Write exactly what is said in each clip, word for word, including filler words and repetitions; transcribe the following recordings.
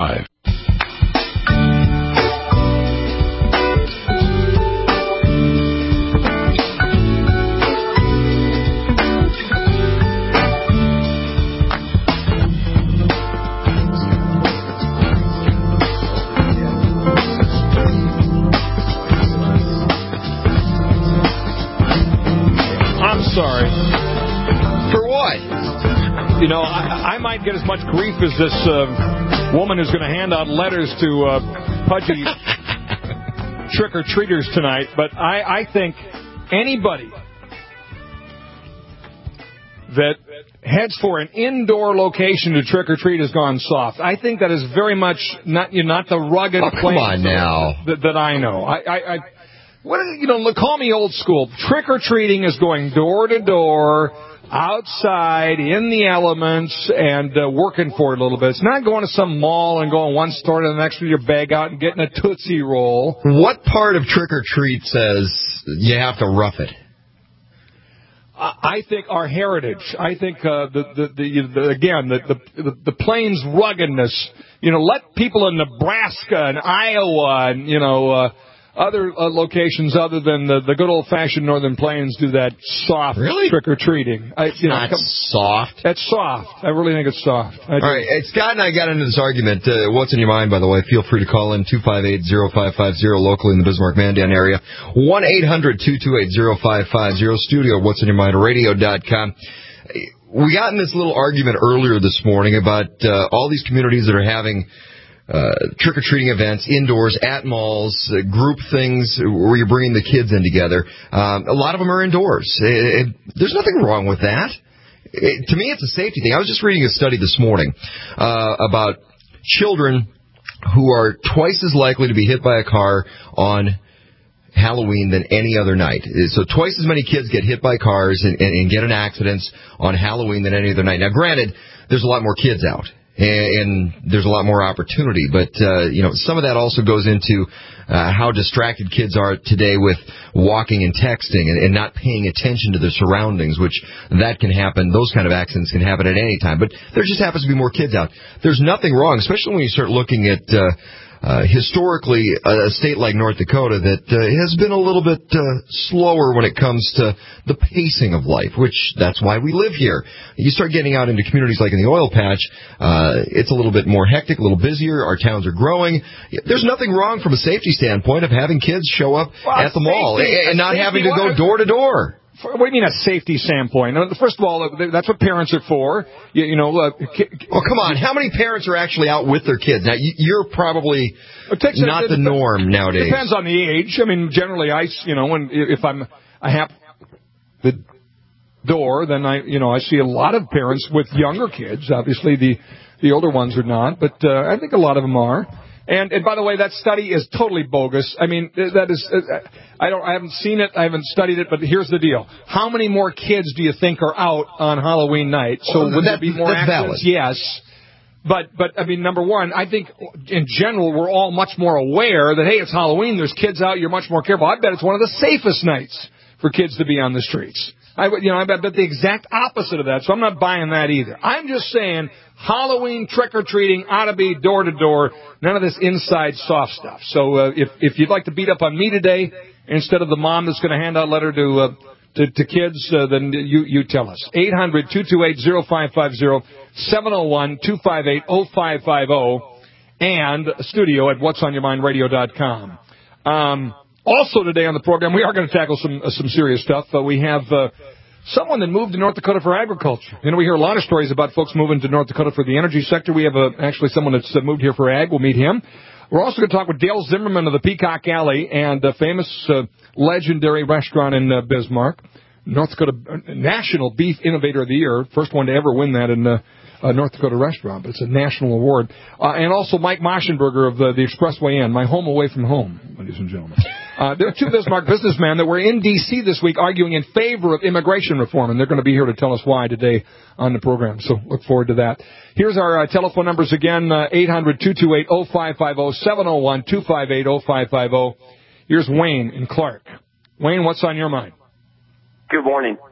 five. Sorry. For what? You know, I, I might get as much grief as this uh, woman who's going to hand out letters to uh, pudgy trick-or-treaters tonight, but I, I think anybody that heads for an indoor location to trick-or-treat has gone soft. I think that is very much not, you know, not the rugged oh, come on now. That, that I know. I... I, I What you know? Call me old school. Trick or treating is going door to door, outside, in the elements, and uh, working for it a little bit. It's not going to some mall and going one store to the next with your bag out and getting a Tootsie Roll. What part of trick or treat says you have to rough it? I think our heritage. I think uh, the, the, the, the again the, the the plains ruggedness. You know, let people in Nebraska and Iowa and you know. Uh, Other uh, locations other than the, the good old-fashioned Northern Plains do that soft really? trick-or-treating. I, you know, Not come, soft. It's soft. I really think it's soft. I All right, Scott and I got into this argument. Uh, what's in your mind, by the way? Feel free to call in two five eight, zero five five zero locally in the Bismarck-Mandan area. one eight hundred, two two eight, zero five five zero. Studio, what's in your mind, radio dot com. We got in this little argument earlier this morning about uh, all these communities that are having Uh, trick-or-treating events indoors at malls, uh, group things where you're bringing the kids in together. Um, a lot of them are indoors. It, it, there's nothing wrong with that. It, to me, it's a safety thing. I was just reading a study this morning uh, about children who are twice as likely to be hit by a car on Halloween than any other night. So twice as many kids get hit by cars and, and, and get in accidents on Halloween than any other night. Now, granted, there's a lot more kids out. And there's a lot more opportunity. But, uh, you know, some of that also goes into uh, how distracted kids are today with walking and texting and, and not paying attention to their surroundings, which that can happen. Those kind of accidents can happen at any time. But there just happens to be more kids out. There's nothing wrong, especially when you start looking at uh, uh, historically a state like North Dakota that uh, has been a little bit uh, slower when it comes to the pacing of life, which that's why we live here. You start getting out into communities like in the oil patch, uh, it's a little bit more hectic, a little busier. Our towns are growing. There's nothing wrong from a safety standpoint of having kids show up well, at the safety, mall and not having to go door to door. What do you mean a safety standpoint? First of all, that's what parents are for. You, you know. Uh, ki- well, come on. How many parents are actually out with their kids? Now, you're probably not the norm nowadays. It depends on the age. I mean, generally, I, you know, when if I'm, I have the door, then I, you know, I see a lot of parents with younger kids. Obviously, the the older ones are not, but uh, I think a lot of them are. And, and by the way, that study is totally bogus. I mean, that is, uh, I don't, I haven't seen it, I haven't studied it, but here's the deal: how many more kids do you think are out on Halloween night? So well, would that, there be more accidents? Yes, but but I mean, number one, I think in general we're all much more aware that hey, it's Halloween, there's kids out, you're much more careful. I bet it's one of the safest nights for kids to be on the streets. I, you know, I bet the exact opposite of that, so I'm not buying that either. I'm just saying Halloween trick-or-treating ought to be door-to-door, none of this inside soft stuff. So uh, if if you'd like to beat up on me today, instead of the mom that's going to hand out a letter to, uh, to, to kids, uh, then you, you tell us. eight hundred, two two eight, zero five five zero, seven oh one, two five eight, oh five five oh, and studio at whats on your mind radio dot com. Um... Also today on the program, we are going to tackle some uh, some serious stuff. Uh, we have uh, someone that moved to North Dakota for agriculture. You know, we hear a lot of stories about folks moving to North Dakota for the energy sector. We have uh, actually someone that's uh, moved here for ag. We'll meet him. We're also going to talk with Dale Zimmerman of the Peacock Alley and a famous uh, legendary restaurant in uh, Bismarck. North Dakota National Beef Innovator of the Year. First one to ever win that in uh, a North Dakota restaurant, but it's a national award. Uh, and also Mike Moschenberger of the, the Expressway Inn, my home away from home, ladies and gentlemen. Uh, there are two Bismarck businessmen that were in D C this week arguing in favor of immigration reform, and they're going to be here to tell us why today on the program. So look forward to that. Here's our uh, telephone numbers again, uh, eight hundred, two two eight, oh five five oh, seven oh one, two five eight, oh five five oh. Here's Wayne in Clark. Wayne, what's on your mind? Good morning.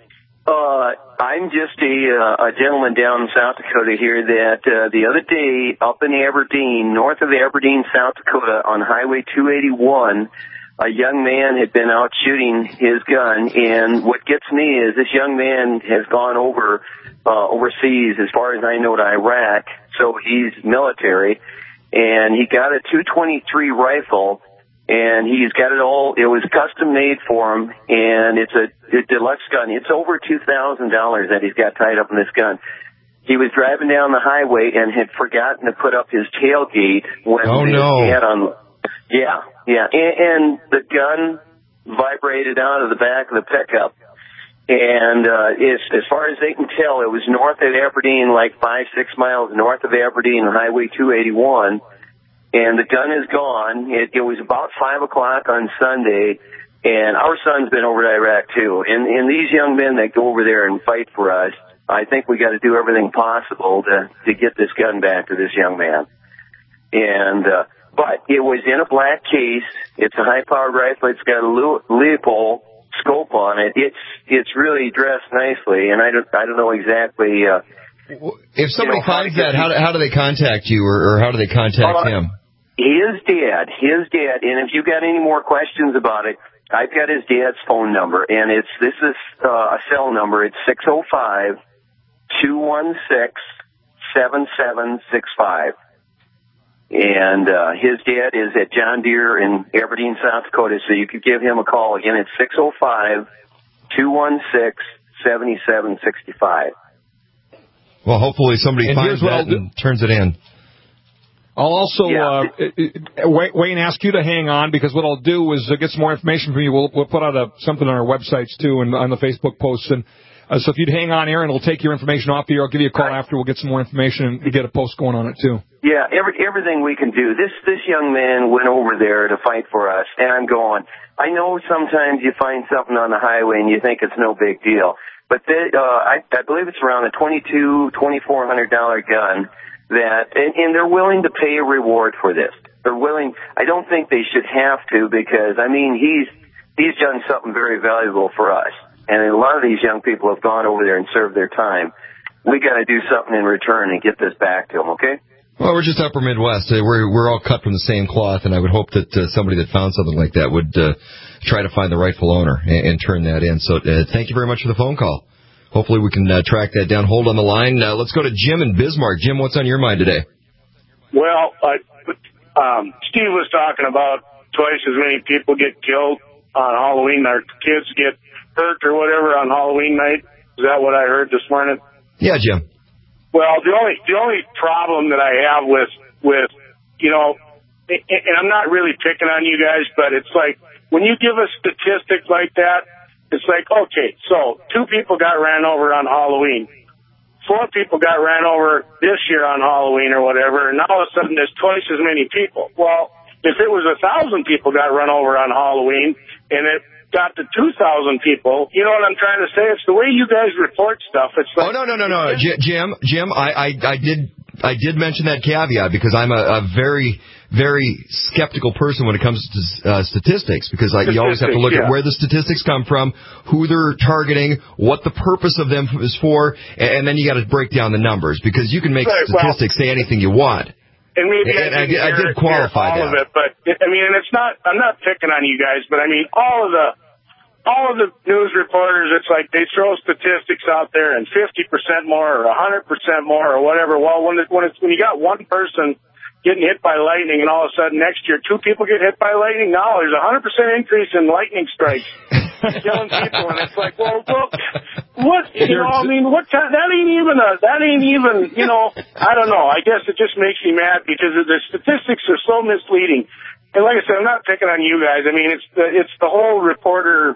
Uh, I'm just a, uh, a gentleman down in South Dakota here that uh, the other day up in Aberdeen, north of Aberdeen, South Dakota, on Highway two eighty-one, a young man had been out shooting his gun, and what gets me is this young man has gone over uh, overseas, as far as I know, to Iraq, so he's military, and he got a two twenty-three rifle, and he's got it all, it was custom made for him, and it's a, a deluxe gun. It's over two thousand dollars that he's got tied up in this gun. He was driving down the highway and had forgotten to put up his tailgate when oh, no. he had on, yeah, yeah, and, and the gun vibrated out of the back of the pickup. And uh, it's, as far as they can tell, it was north of Aberdeen, like five, six miles north of Aberdeen on Highway two eighty-one. And the gun is gone. It, it was about five o'clock on Sunday, and our son's been over to Iraq too. And, and these young men that go over there and fight for us, I think we got to do everything possible to to get this gun back to this young man. And uh, but it was in a black case. It's a high-powered rifle. It's got a Leupold scope on it. It's it's really dressed nicely, and I don't I don't know exactly. Uh, if somebody you know, finds that, how do, how do they contact you, or, or how do they contact uh, him? His dad, his dad, and if you got any more questions about it, I've got his dad's phone number, and it's this is uh, a cell number. It's six zero five two one six seven seven six five. And uh, his dad is at John Deere in Aberdeen, South Dakota, so you could give him a call. Again, it's six zero five two one six seven seven six five. Well, hopefully somebody and finds that and turns it in. I'll also, yeah. uh, Wayne, ask you to hang on, because what I'll do is uh, get some more information from you. We'll, we'll put out a, something on our websites, too, and on the Facebook posts. And uh, so if you'd hang on, Aaron, we'll take your information off the air. I'll give you a call after. We'll get some more information and get a post going on it, too. Yeah, every, everything we can do. This this young man went over there to fight for us, and I'm going, I know sometimes you find something on the highway and you think it's no big deal. But they, uh, I, I believe it's around a twenty-two, twenty-four hundred dollar gun that, and, and they're willing to pay a reward for this. They're willing. I don't think they should have to, because I mean he's he's done something very valuable for us, and a lot of these young people have gone over there and served their time. We got to do something in return and get this back to them. Okay. Well, we're just Upper Midwest. We're we're all cut from the same cloth, and I would hope that uh, somebody that found something like that would uh, try to find the rightful owner and, and turn that in. So uh, thank you very much for the phone call. Hopefully we can uh, track that down. Hold on the line. Uh, let's go to Jim in Bismarck. Jim, what's on your mind today? Well, uh, um, Steve was talking about twice as many people get killed on Halloween, or kids get hurt or whatever on Halloween night. Is that what I heard this morning? Yeah, Jim. Well, the only the only problem that I have with with you know, and I'm not really picking on you guys, but it's like when you give a statistic like that, it's like, okay, so two people got ran over on Halloween, four people got ran over this year on Halloween or whatever, and all of a sudden there's twice as many people. Well, if it was a thousand people got run over on Halloween and it got to two thousand people, you know what I'm trying to say? It's the way you guys report stuff. It's like, oh, no, no, no, no. Jim, Jim, I, I, I did I did mention that caveat because I'm a, a very, very skeptical person when it comes to uh, statistics, because like, you always have to look yeah. at where the statistics come from, who they're targeting, what the purpose of them is for, and then you got to break down the numbers, because you can make right, statistics well, say anything you want. And maybe and I, I, did, I did qualify all that. of it, but I mean, and it's not. I'm not picking on you guys, but I mean, all of the all of the news reporters, it's like they throw statistics out there and fifty percent more or one hundred percent more or whatever. Well, when it, when it's when you got one person getting hit by lightning, and all of a sudden next year two people get hit by lightning, now there's a one hundred percent increase in lightning strikes, killing people, and it's like, well, well, what, you know, I mean, what kind, that ain't even a, that ain't even, you know, I don't know, I guess it just makes me mad because the statistics are so misleading. And like I said, I'm not picking on you guys. I mean, it's the, it's the whole reporter,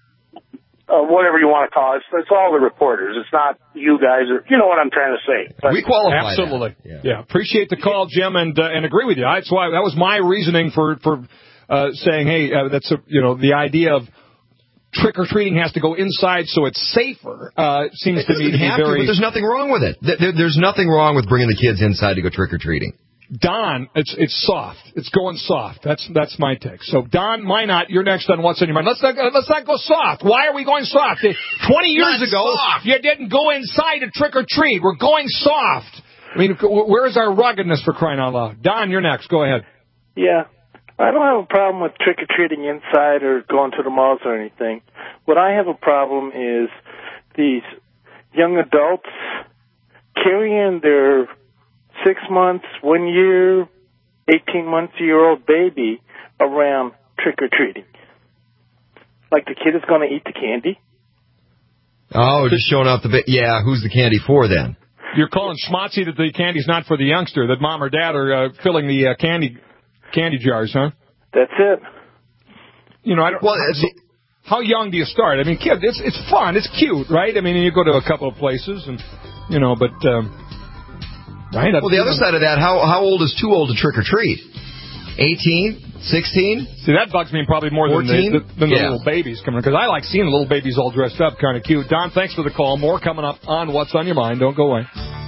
uh, whatever you want to call it. It's, it's all the reporters. It's not you guys, or, you know what I'm trying to say. But we qualify. Absolutely. Yeah. yeah. Appreciate the call, Jim, and uh, and agree with you. That's why that was my reasoning for for uh, saying, hey, uh, that's a, you know, the idea of trick or treating has to go inside so it's safer. Uh, seems it to me to be have very. To, but there's nothing wrong with it. There, there's nothing wrong with bringing the kids inside to go trick or treating. Don, it's it's soft. It's going soft. That's that's my take. So, Don Minot, you're next on What's on Your Mind. Let's not, let's not go soft. Why are we going soft? twenty years not ago, soft. you didn't go inside to trick or treat. We're going soft. I mean, where is our ruggedness, for crying out loud? Don, you're next. Go ahead. Yeah. I don't have a problem with trick-or-treating inside or going to the malls or anything. What I have a problem is these young adults carrying their six months, one year, eighteen months a year old baby around trick-or-treating. Like the kid is going to eat the candy. Oh, just showing off the bit. Yeah, who's the candy for then? You're calling schmotzy that the candy's not for the youngster, that mom or dad are uh, filling the uh, candy candy jars, huh? That's it. You know, I don't. Well, so, how young do you start? I mean, kid, it's it's fun, it's cute, right? I mean, you go to a couple of places, and you know, but um, right. Well, the other side of that, how how old is too old to trick or treat? eighteen? sixteen? See, that bugs me probably more than the, than the yeah. little babies coming, because I like seeing the little babies all dressed up, kind of cute. Don, thanks for the call. More coming up on What's on Your Mind. Don't go away.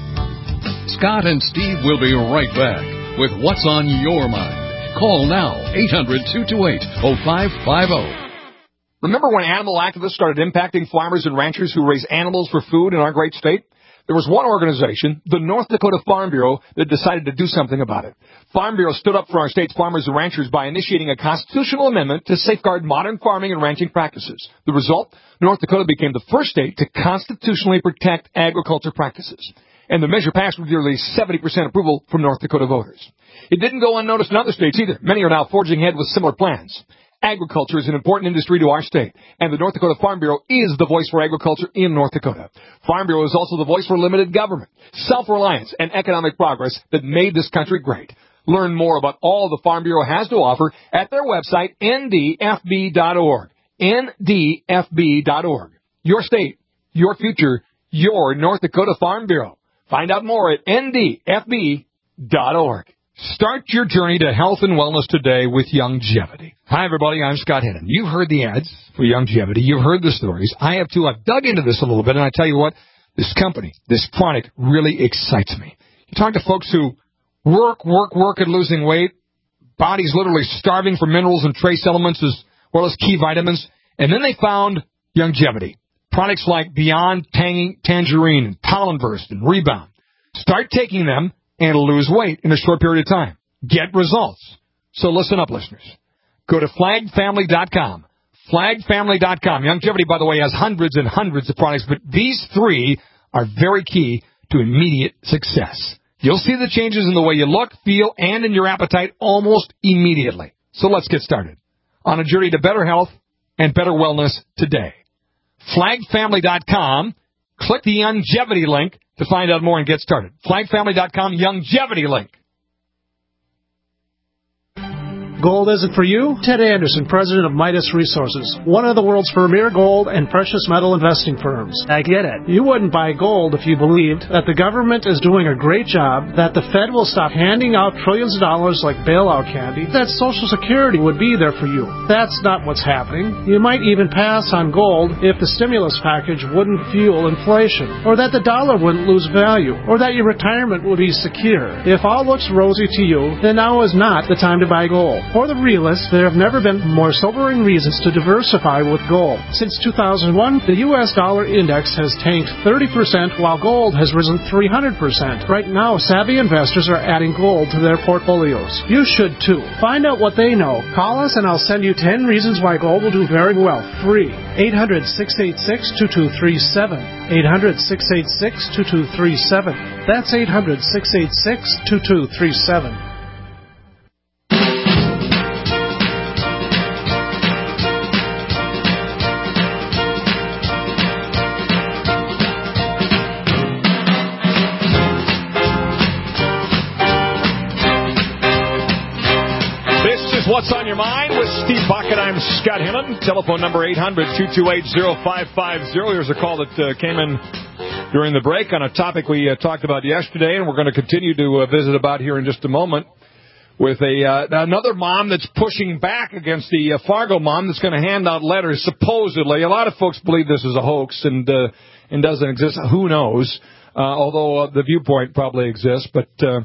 Scott and Steve will be right back with What's on Your Mind. Call now, eight hundred, two two eight, oh five five oh. Remember when animal activists started impacting farmers and ranchers who raise animals for food in our great state? There was one organization, the North Dakota Farm Bureau, that decided to do something about it. Farm Bureau stood up for our state's farmers and ranchers by initiating a constitutional amendment to safeguard modern farming and ranching practices. The result? North Dakota became the first state to constitutionally protect agriculture practices. And the measure passed with nearly seventy percent approval from North Dakota voters. It didn't go unnoticed in other states either. Many are now forging ahead with similar plans. Agriculture is an important industry to our state, and the North Dakota Farm Bureau is the voice for agriculture in North Dakota. Farm Bureau is also the voice for limited government, self-reliance, and economic progress that made this country great. Learn more about all the Farm Bureau has to offer at their website, N D F B dot org. N D F B dot org. Your state, your future, your North Dakota Farm Bureau. Find out more at N D F B dot org. Start your journey to health and wellness today with Youngevity. Hi, everybody. I'm Scott Hennon. You've heard the ads for Youngevity. You've heard the stories. I have, too. I've dug into this a little bit, and I tell you what, this company, this product really excites me. You talk to folks who work, work, work at losing weight, body's literally starving for minerals and trace elements as well as key vitamins, and then they found Youngevity. Products like Beyond Tang- Tangerine, and Pollen Burst, and Rebound. Start taking them and lose weight in a short period of time. Get results. So listen up, listeners. Go to flag family dot com. flag family dot com. Youngevity, by the way, has hundreds and hundreds of products, but these three are very key to immediate success. You'll see the changes in the way you look, feel, and in your appetite almost immediately. So let's get started on a journey to better health and better wellness today. flag family dot com. Click the Youngevity link to find out more and get started. flag family dot com, Youngevity link. Gold isn't for you? Ted Anderson, president of Midas Resources, one of the world's premier gold and precious metal investing firms. I get it. You wouldn't buy gold if you believed that the government is doing a great job, that the Fed will stop handing out trillions of dollars like bailout candy, that Social Security would be there for you. That's not what's happening. You might even pass on gold if the stimulus package wouldn't fuel inflation, or that the dollar wouldn't lose value, or that your retirement would be secure. If all looks rosy to you, then now is not the time to buy gold. For the realists, there have never been more sobering reasons to diversify with gold. Since two thousand one, the U S dollar index has tanked thirty percent while gold has risen three hundred percent. Right now, savvy investors are adding gold to their portfolios. You should too. Find out what they know. Call us and I'll send you ten reasons why gold will do very well. Free. eight hundred, six eight six, two two three seven. eight hundred, six eight six, two two three seven. That's eight hundred, six eight six, two two three seven. What's on Your Mind with Steve Bucket? I'm Scott Hennon. Telephone number eight hundred, two two eight, oh five five oh. Here's a call that uh, came in during the break on a topic we uh, talked about yesterday, and we're going to continue to uh, visit about here in just a moment with a uh, another mom that's pushing back against the uh, Fargo mom that's going to hand out letters, supposedly. A lot of folks believe this is a hoax and uh, and doesn't exist. Who knows? Uh, although uh, the viewpoint probably exists, but... Uh,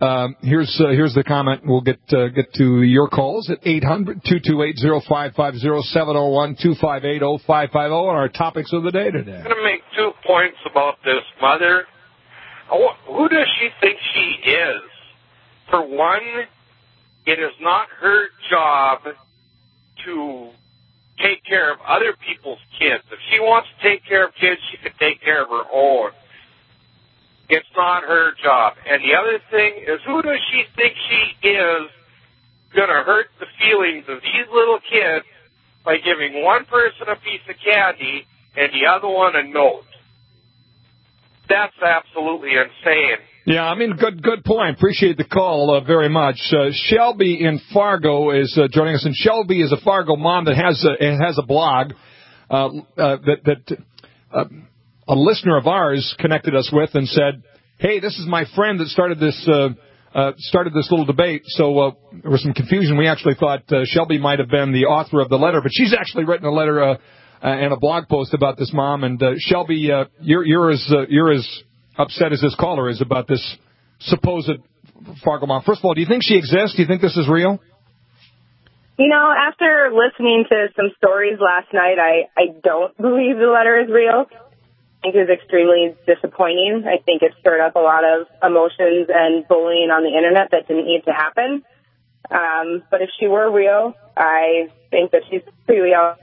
Um, here's uh, here's the comment. We'll get uh, get to your calls at eight hundred, two two eight, oh five five oh, seven oh one, two five eight, oh five five oh, and our topics of the day today. I'm going to make two points about this mother. Who does she think she is? For one, it is not her job to take care of other people's kids. If she wants to take care of kids, she could take care of her own. It's not her job. And the other thing is, who does she think she is going to hurt the feelings of these little kids by giving one person a piece of candy and the other one a note? That's absolutely insane. Yeah, I mean, good good point. Appreciate the call uh, very much. Uh, Shelby in Fargo is uh, joining us, and Shelby is a Fargo mom that has a, has a blog uh, uh, that, that uh, a listener of ours connected us with and said, hey, this is my friend that started this uh, uh, started this little debate. So uh, there was some confusion. We actually thought uh, Shelby might have been the author of the letter, but she's actually written a letter uh, uh, and a blog post about this mom. And uh, Shelby, uh, you're, you're as uh, you're as upset as this caller is about this supposed Fargo mom. First of all, do you think she exists? Do you think this is real? You know, after listening to some stories last night, I, I don't believe the letter is real. I think it was extremely disappointing. I think it stirred up a lot of emotions and bullying on the Internet that didn't need to happen. Um, but if she were real, I think that she's completely out.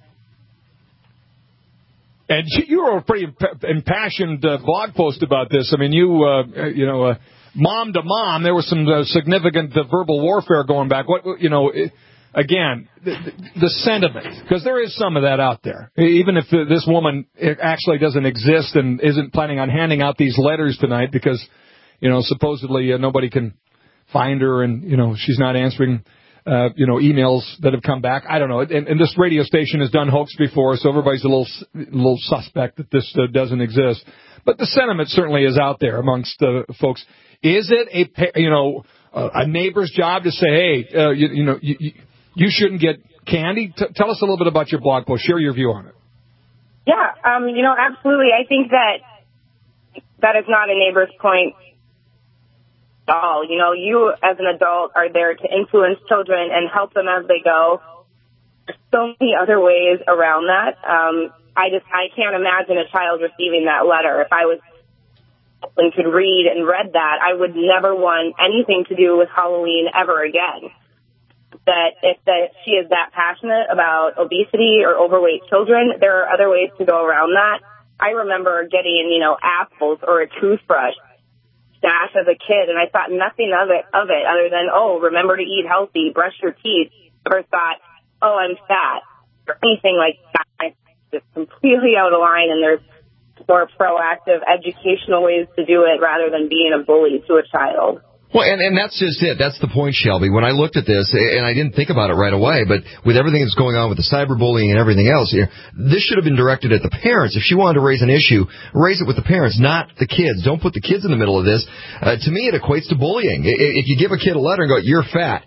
And you wrote a pretty impassioned uh, blog post about this. I mean, you, uh, you know, uh, mom to mom, there was some uh, significant uh, verbal warfare going back. What, you know, it, again, the, the sentiment, because there is some of that out there. Even if uh, this woman actually doesn't exist and isn't planning on handing out these letters tonight because, you know, supposedly uh, nobody can find her and, you know, she's not answering Uh, you know, emails that have come back. I don't know. And, and this radio station has done hoax before, so everybody's a little, little suspect that this uh, doesn't exist. But the sentiment certainly is out there amongst uh, folks. Is it a, you know, uh, a neighbor's job to say, hey, uh, you, you know, you, you shouldn't get candy? T- tell us a little bit about your blog post. Share your view on it. Yeah, um, you know, absolutely. I think that that is not a neighbor's point. All. You know, you as an adult are there to influence children and help them as they go. There's so many other ways around that. Um, I just, I can't imagine a child receiving that letter. If I was and could read and read that, I would never want anything to do with Halloween ever again. That if that she is that passionate about obesity or overweight children, there are other ways to go around that. I remember getting, you know, apples or a toothbrush stash as a kid, and I thought nothing of it of it other than, oh, remember to eat healthy, brush your teeth. Never thought, oh, I'm fat, or anything like that. It's just completely out of line, and there's more proactive educational ways to do it rather than being a bully to a child. Well, and, and that's just it. That's the point, Shelby. When I looked at this, and I didn't think about it right away, but with everything that's going on with the cyberbullying and everything else here, this should have been directed at the parents. If she wanted to raise an issue, raise it with the parents, not the kids. Don't put the kids in the middle of this. Uh, to me, it equates to bullying. If you give a kid a letter and go, you're fat.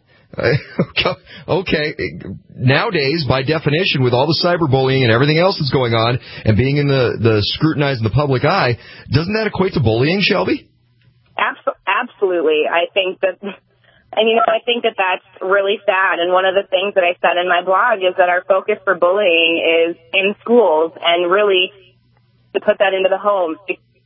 Okay. Nowadays, by definition, with all the cyberbullying and everything else that's going on and being in the, the scrutinized in the public eye, doesn't that equate to bullying, Shelby? Absolutely. I think that, and you know, I think that that's really sad. And one of the things that I said in my blog is that our focus for bullying is in schools and really to put that into the homes.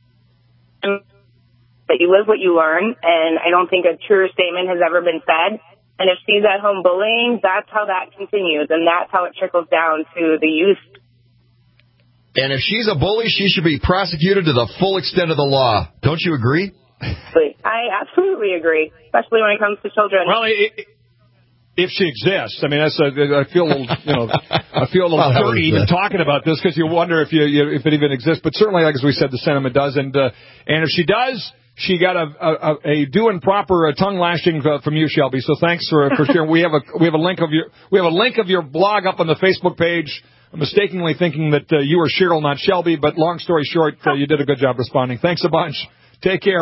That you live what you learn. And I don't think a truer statement has ever been said. And if she's at home bullying, that's how that continues. And that's how it trickles down to the youth. And if she's a bully, she should be prosecuted to the full extent of the law. Don't you agree? I absolutely agree, especially when it comes to children. Well, it, if she exists, I mean, that's a, I feel a little, you know, I feel a little well, dirty even talking about this because you wonder if you, you if it even exists. But certainly, like as we said, the sentiment does, and uh, and if she does, she got a a, a due and proper uh, tongue lashing uh, from you, Shelby. So thanks for for sharing. We have a we have a link of your we have a link of your blog up on the Facebook page. I'm mistakenly thinking that uh, you were Cheryl, not Shelby. But long story short, uh, you did a good job responding. Thanks a bunch. Take care.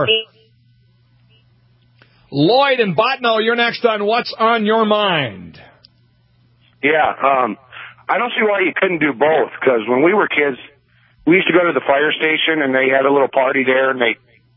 Lloyd and Botno, you're next on What's on Your Mind. Yeah, um, I don't see why you couldn't do both, because when we were kids, we used to go to the fire station, and they had a little party there, and they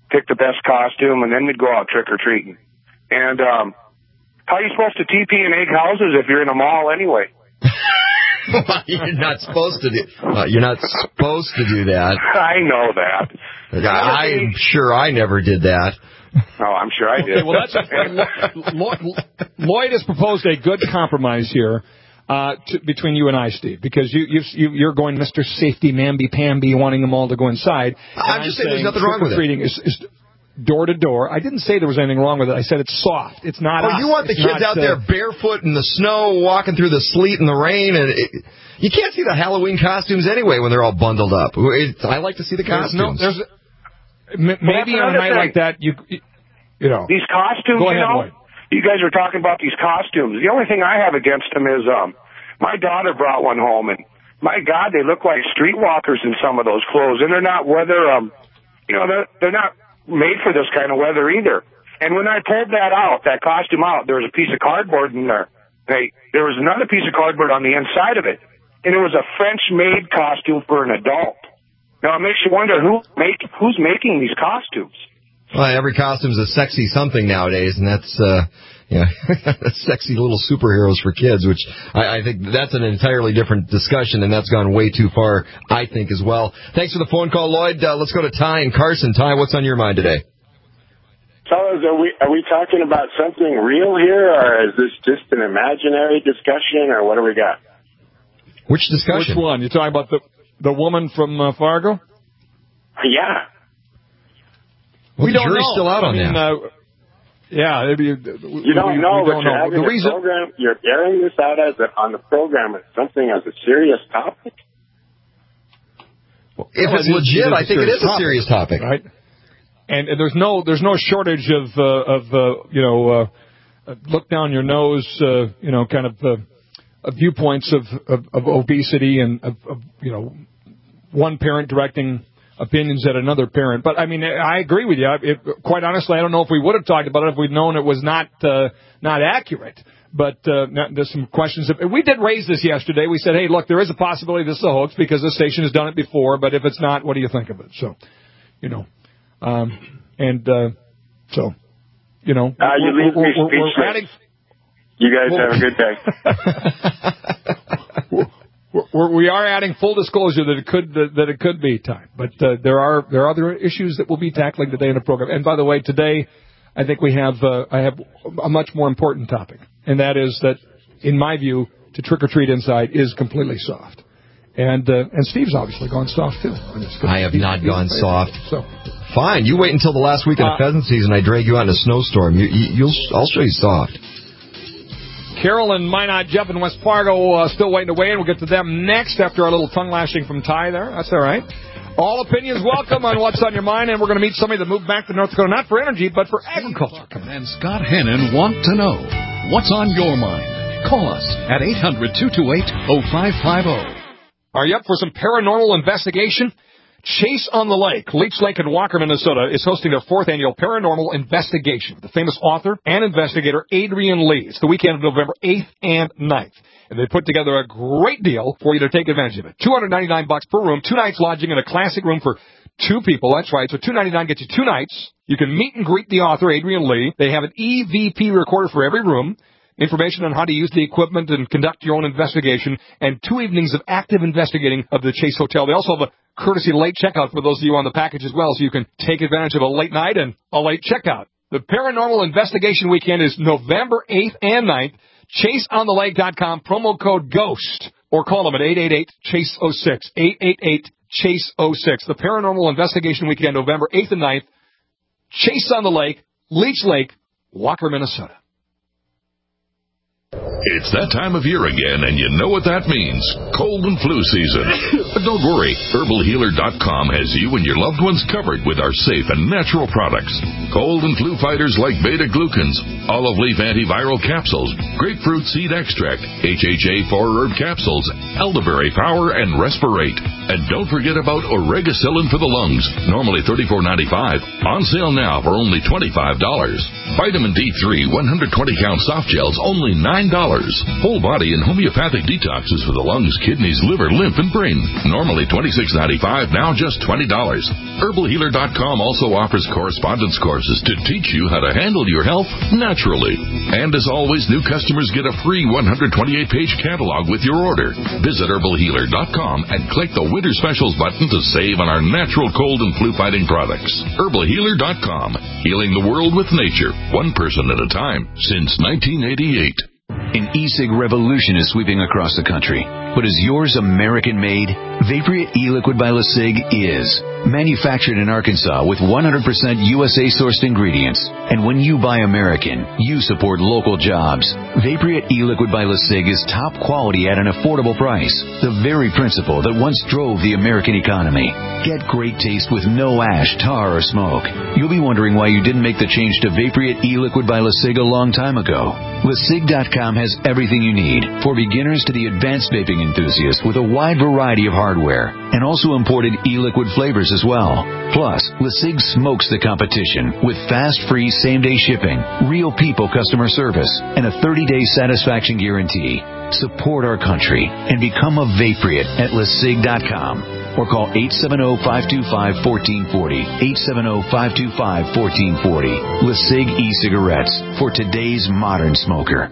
pick the best costume, and then we'd go out trick-or-treating. And um, how are you supposed to T P in egg houses if you're in a mall anyway? You're not supposed to do. Uh, you're not supposed to do that. I know that. I'm sure I never did that. Oh, I'm sure I did. Okay, well, that's Lloyd, Lloyd has proposed a good compromise here uh, to, between you and I, Steve, because you, you, you're going Mister Safety, mamby-pamby, wanting them all to go inside. I'm just saying there's nothing wrong with it. Trick-or-treating is, is door to door. I didn't say there was anything wrong with it. I said it's soft. It's not. Oh, us. you want the it's kids not, out there uh, barefoot in the snow, walking through the sleet and the rain, and it, you can't see the Halloween costumes anyway when they're all bundled up. It, I like to see the costumes. There's no, there's m- maybe on a night thing. like that, you you know these costumes. Go ahead, you know, Lloyd. You guys are talking about these costumes. The only thing I have against them is um, my daughter brought one home, and my God, they look like streetwalkers in some of those clothes, and they're not weather um, you know, they're they're not made for this kind of weather either. And when I pulled that out, that costume out, there was a piece of cardboard in there. Hey, there was another piece of cardboard on the inside of it, and it was a French-made costume for an adult. Now it makes you wonder who make who's making these costumes. Well, every costume's a sexy something nowadays, and that's uh, yeah, sexy little superheroes for kids, which I, I think that's an entirely different discussion, and that's gone way too far, I think, as well. Thanks for the phone call, Lloyd. Uh, let's go to Ty and Carson. Ty, what's on your mind today? Fellas, are we are we talking about something real here, or is this just an imaginary discussion, or what do we got? Which discussion? Which one? You're talking about the the woman from uh, Fargo? Yeah. Well, we the don't jury's know. still out I on mean, that. Uh, yeah, maybe, you we, don't we, know, we but don't you're know. having The a reason, program. You're airing this out as a, on the program as something as a serious topic. Well, if well, it's legit, I think it is a serious topic, right? And, and there's no there's no shortage of uh, of uh, you know uh, look down your nose uh, you know kind of uh, uh, viewpoints of, of, of obesity and of, of you know one parent directing opinions at another parent. But I mean, I agree with you. It, quite honestly, I don't know if we would have talked about it if we'd known it was not uh, not accurate. But uh, there's some questions. We did raise this yesterday. We said, hey, look, there is a possibility this is a hoax because the station has done it before. But if it's not, what do you think of it? So, you know, um, and uh, so, you know, uh, you leave me we're, speechless. we're adding, you guys have a good day. We're, we are adding full disclosure that it could that, that it could be time, but uh, there are there are other issues that we'll be tackling today in the program. And by the way, today I think we have uh, I have a much more important topic, and that is that, in my view, to trick or treat inside is completely soft, and uh, and Steve's obviously gone soft too. I have not gone soft. So fine, you wait until the last week of the uh, pheasant season. I drag you out in a snowstorm. You, you, you'll I'll show you soft. Carol and Minot, Jeff in West Fargo, uh, still waiting to weigh in. We'll get to them next after our little tongue lashing from Ty there. That's all right. All opinions welcome on what's on your mind, and we're going to meet somebody that moved back to North Dakota, not for energy, but for agriculture. And Scott Hannon want to know what's on your mind. Call us at eight hundred, two two eight, oh five five oh. Are you up for some paranormal investigation? Chase on the Lake, Leech Lake in Walker, Minnesota, is hosting their fourth annual Paranormal Investigation with the famous author and investigator Adrian Lee. It's the weekend of November eighth and ninth. And they put together a great deal for you to take advantage of it. two hundred ninety-nine bucks per room, two nights lodging in a classic room for two people. That's right. So two hundred ninety-nine gets you two nights. You can meet and greet the author, Adrian Lee. They have an E V P recorder for every room. Information on how to use the equipment and conduct your own investigation, and two evenings of active investigating of the Chase Hotel. They also have a courtesy late checkout for those of you on the package as well, so you can take advantage of a late night and a late checkout. The Paranormal Investigation Weekend is November eighth and ninth. chase on the lake dot com, promo code GHOST, or call them at eight eight eight, chase oh six, eight eight eight, chase oh six. The Paranormal Investigation Weekend, November eighth and ninth. Chase on the Lake, Leech Lake, Walker, Minnesota. It's that time of year again, and you know what that means. Cold and flu season. But don't worry. herbal healer dot com has you and your loved ones covered with our safe and natural products. Cold and flu fighters like beta-glucans, olive leaf antiviral capsules, grapefruit seed extract, H H A four herb capsules, elderberry power, and respirate. And don't forget about Oregacillin for the lungs, normally thirty-four ninety-five, on sale now for only twenty-five dollars. Vitamin D three one hundred twenty count soft gels, only nine dollars. Whole body and homeopathic detoxes for the lungs, kidneys, liver, lymph, and brain. Normally twenty-six ninety-five, now just twenty dollars. Herbal Healer dot com also offers correspondence courses to teach you how to handle your health naturally. And as always, new customers get a free one hundred twenty-eight page catalog with your order. Visit Herbal Healer dot com and click the Winter Specials button to save on our natural cold and flu fighting products. Herbal Healer dot com. Healing the world with nature, one person at a time, since nineteen eighty-eight. An e-cig revolution is sweeping across the country. But is yours American-made? Vaporeat e-liquid by LeSig is. Manufactured in Arkansas with one hundred percent U S A-sourced ingredients. And when you buy American, you support local jobs. Vaporeat e-liquid by LeSig is top quality at an affordable price. The very principle that once drove the American economy. Get great taste with no ash, tar, or smoke. You'll be wondering why you didn't make the change to Vaporeat e-liquid by LeSig a long time ago. LeSig dot com has everything you need, for beginners to the advanced vaping enthusiast, with a wide variety of hardware, and also imported e-liquid flavors as well. Plus, LeSig smokes the competition with fast, free, same-day shipping, real people customer service, and a thirty day satisfaction guarantee. Support our country and become a Vaporeat at LeSig dot com. Or call eight seven zero, five two five, one four four zero, eight seven zero, five two five, one four four zero. LeSig e-cigarettes for today's modern smoker.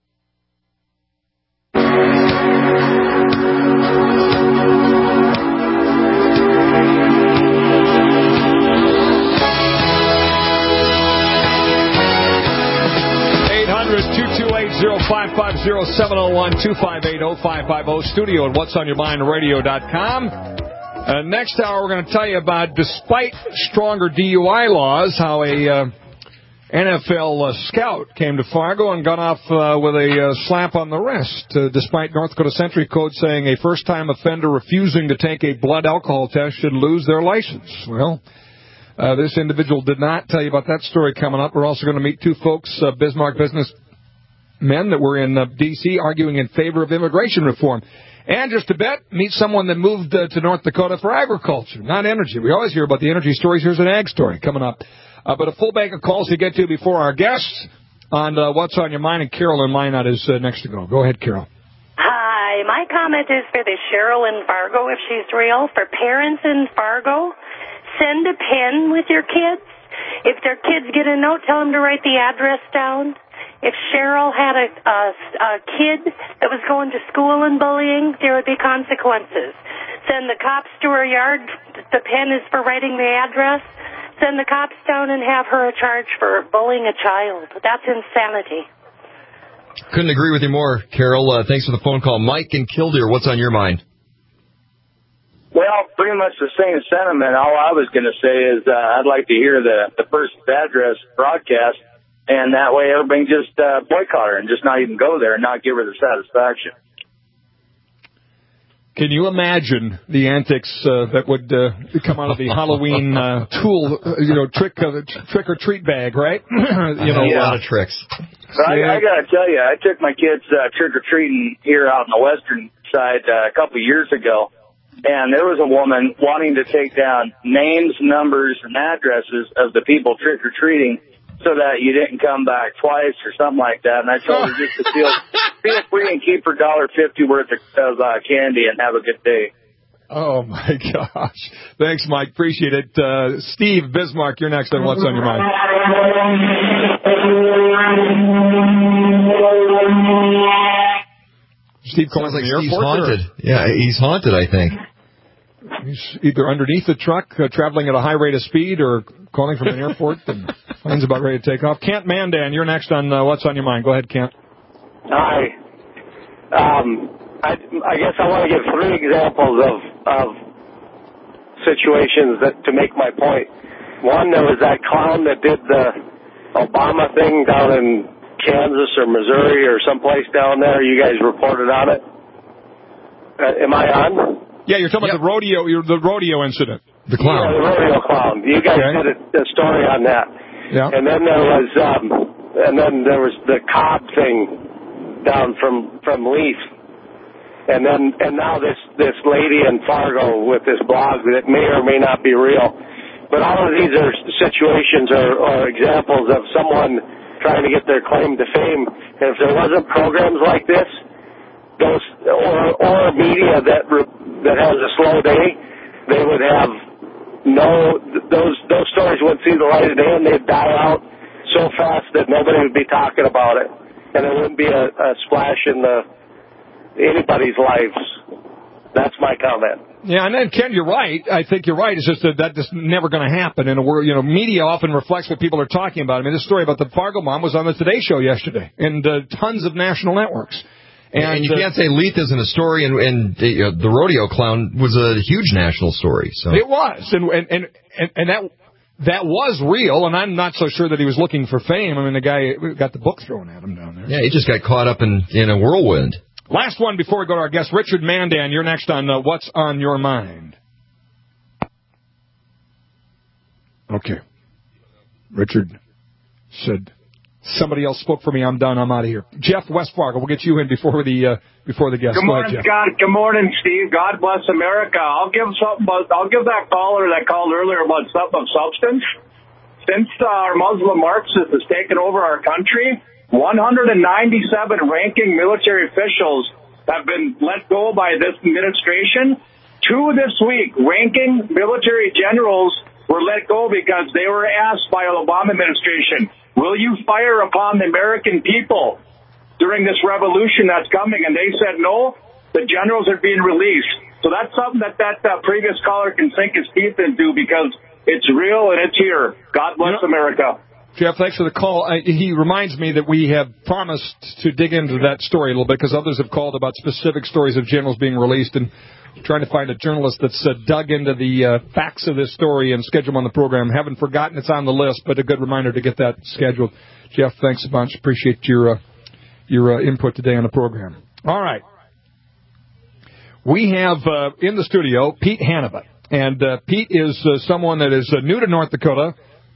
two two eight, zero five five zero, seven zero one, two five eight, zero five five zero. Studio at what's on your mind radio dot com. Uh, next hour, we're going to tell you about, despite stronger D U I laws, how a uh, N F L uh, scout came to Fargo and got off uh, with a uh, slap on the wrist, uh, despite North Dakota Century Code saying a first-time offender refusing to take a blood alcohol test should lose their license. Well, uh, this individual did not. Tell you about that story coming up. We're also going to meet two folks, uh, Bismarck business men that were in uh, D C arguing in favor of immigration reform. And just a bit, meet someone that moved uh, to North Dakota for agriculture, not energy. We always hear about the energy stories. Here's an ag story coming up. Uh, but a full bank of calls to get to before our guests on uh, What's on Your Mind. And Carol in line out is uh, next to go. Go ahead, Carol. Hi. My comment is for the Cheryl in Fargo, if she's real. For parents in Fargo, send a pen with your kids. If their kids get a note, tell them to write the address down. If Cheryl had a, a, a kid that was going to school and bullying, there would be consequences. Send the cops to her yard. The pen is for writing the address. Send the cops down and have her charged for bullying a child. That's insanity. Couldn't agree with you more, Carol. Uh, thanks for the phone call. Mike in Killdeer, what's on your mind? Well, pretty much the same sentiment. All I was going to say is uh, I'd like to hear the, the person's address broadcast. And that way everybody can just uh, boycott her and just not even go there and not give her the satisfaction. Can you imagine the antics uh, that would uh, come out of the Halloween uh, tool, uh, you know, trick uh, trick or treat bag, right? you know, yeah. A lot of tricks. So I, I got to tell you, I took my kids uh, trick or treating here out on the western side uh, a couple of years ago, and there was a woman wanting to take down names, numbers, and addresses of the people trick or treating, so that you didn't come back twice or something like that. And I told her just to feel, feel free and keep her one dollar fifty worth of uh, candy and have a good day. Oh, my gosh. Thanks, Mike. Appreciate it. Uh, Steve Bismarck, you're next on What's on Your Mind. Steve calling like from the Steve's airport? haunted. Or? Yeah, he's haunted, I think. He's either underneath the truck, uh, traveling at a high rate of speed, or calling from an airport, and plane's about ready to take off. Kent Mandan, you're next on uh, What's on Your Mind. Go ahead, Kent. Hi. Um, I, I guess I want to give three examples of, of situations that to make my point. One, there was that clown that did the Obama thing down in Kansas or Missouri or someplace down there. You guys reported on it. Uh, am I on? Yeah, you're talking yep. about the rodeo, the rodeo incident. The clown. Yeah, the rodeo clown. You guys okay. did a, a story on that. Yeah. And then there was, um, and then there was the Cobb thing down from from Leaf. And then and now this this lady in Fargo with this blog that may or may not be real. But all of these are situations or, or examples of someone trying to get their claim to fame. And if there wasn't programs like this, those or or media that that has a slow day, they would have no those those stories wouldn't see the light of day, and they'd die out so fast that nobody would be talking about it, and it wouldn't be a, a splash in the anybody's lives. That's my comment. Yeah, and then, Ken, you're right. I think you're right. It's just that that's just never going to happen in a world. You know, media often reflects what people are talking about. I mean, this story about the Fargo mom was on the Today Show yesterday, and uh, tons of national networks. And, and you uh, can't say Leith isn't a story, and, and the, uh, the rodeo clown was a huge national story. So it was, and and and, and that that was real. And I'm not so sure that he was looking for fame. I mean, the guy got the book thrown at him down there. Yeah, he just got caught up in in a whirlwind. Last one before we go to our guest, Richard Mandan. You're next on uh, What's on Your Mind. Okay. Richard said, somebody else spoke for me. I'm done. I'm out of here. Jeff, West Fargo. We'll get you in before the uh, before the guest. Good morning, ahead, Scott. Good morning, Steve. God bless America. I'll give something. About, I'll give that caller that called earlier about something of substance. Since uh, our Muslim Marxist has taken over our country, one hundred ninety-seven ranking military officials have been let go by this administration. Two this week, ranking military generals were let go because they were asked by the Obama administration, will you fire upon the American people during this revolution that's coming? And they said no, the generals are being released. So that's something that that uh, previous caller can sink his teeth into because it's real and it's here. God bless you know, America. Jeff, thanks for the call. Uh, he reminds me that we have promised to dig into that story a little bit because others have called about specific stories of generals being released, and trying to find a journalist that's uh, dug into the uh, facts of this story and schedule them on the program. Haven't forgotten it's on the list, but a good reminder to get that scheduled. Jeff, thanks a bunch. Appreciate your uh, your uh, input today on the program. All right. We have uh, in the studio Pete Hannibal, and uh, Pete is uh, someone that is uh, new to North Dakota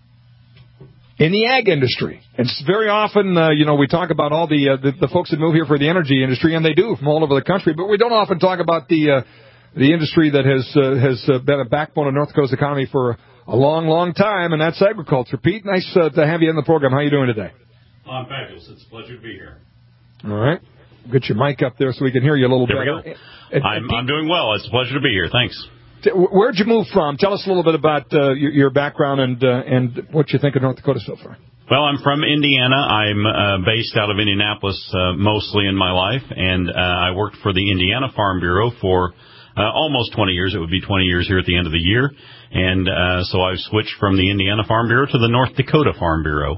in the ag industry. And very often, uh, you know, we talk about all the, uh, the the folks that move here for the energy industry, and they do from all over the country, but we don't often talk about the uh, the industry that has uh, has uh, been a backbone of North Dakota's economy for a long, long time, and that's agriculture. Pete, nice uh, to have you in the program. How are you doing today? I'm fabulous. It's a pleasure to be here. All right. Get your mic up there so we can hear you a little there better. We go. And, I'm, Pete, I'm doing well. It's a pleasure to be here. Thanks. Where'd you move from? Tell us a little bit about uh, your, your background and uh, and what you think of North Dakota so far. Well, I'm from Indiana. I'm uh, based out of Indianapolis uh, mostly in my life, and uh, I worked for the Indiana Farm Bureau for uh, almost twenty years. It would be twenty years here at the end of the year, and uh, so I've switched from the Indiana Farm Bureau to the North Dakota Farm Bureau.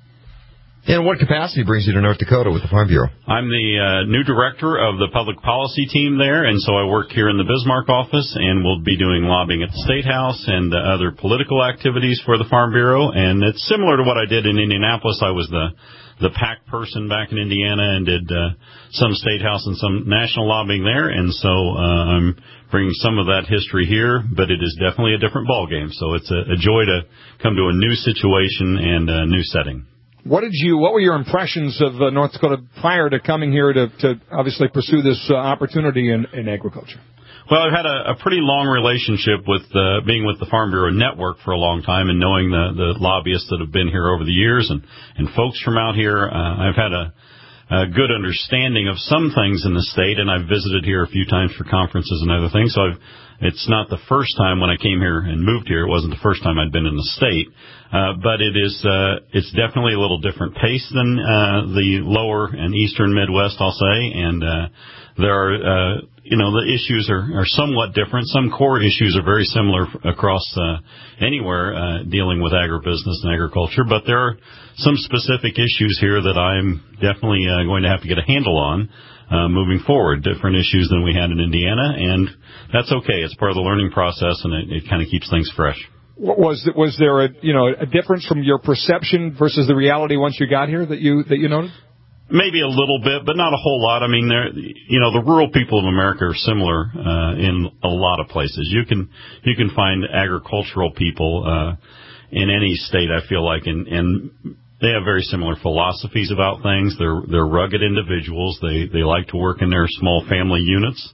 And what capacity brings you to North Dakota with the Farm Bureau? I'm the uh, new director of the public policy team there, and so I work here in the Bismarck office, and we'll be doing lobbying at the State House and uh, other political activities for the Farm Bureau. And it's similar to what I did in Indianapolis. I was the the PAC person back in Indiana and did uh, some State House and some national lobbying there, and so uh, I'm bringing some of that history here, but it is definitely a different ballgame. So it's a, a joy to come to a new situation and a new setting. What did you? What were your impressions of uh, North Dakota prior to coming here to, to obviously pursue this uh, opportunity in, in agriculture? Well, I've had a, a pretty long relationship with uh, being with the Farm Bureau Network for a long time and knowing the, the lobbyists that have been here over the years and, and folks from out here. Uh, I've had a, a good understanding of some things in the state, and I've visited here a few times for conferences and other things. So I've, it's not the first time when I came here and moved here. It wasn't the first time I'd been in the state. Uh, but it is, uh, it's definitely a little different pace than, uh, the lower and eastern Midwest, I'll say. And, uh, there are, uh, you know, the issues are, are somewhat different. Some core issues are very similar across, uh, anywhere, uh, dealing with agribusiness and agriculture. But there are some specific issues here that I'm definitely, uh, going to have to get a handle on, uh, moving forward. Different issues than we had in Indiana. And that's okay. It's part of the learning process, and it, it kind of keeps things fresh. Was was there a you know a difference from your perception versus the reality once you got here that you that you noted? Maybe a little bit, but not a whole lot. I mean, there you know the rural people of America are similar uh, in a lot of places. You can you can find agricultural people uh, in any state. I feel like, and and they have very similar philosophies about things. They're they're rugged individuals. They they like to work in their small family units.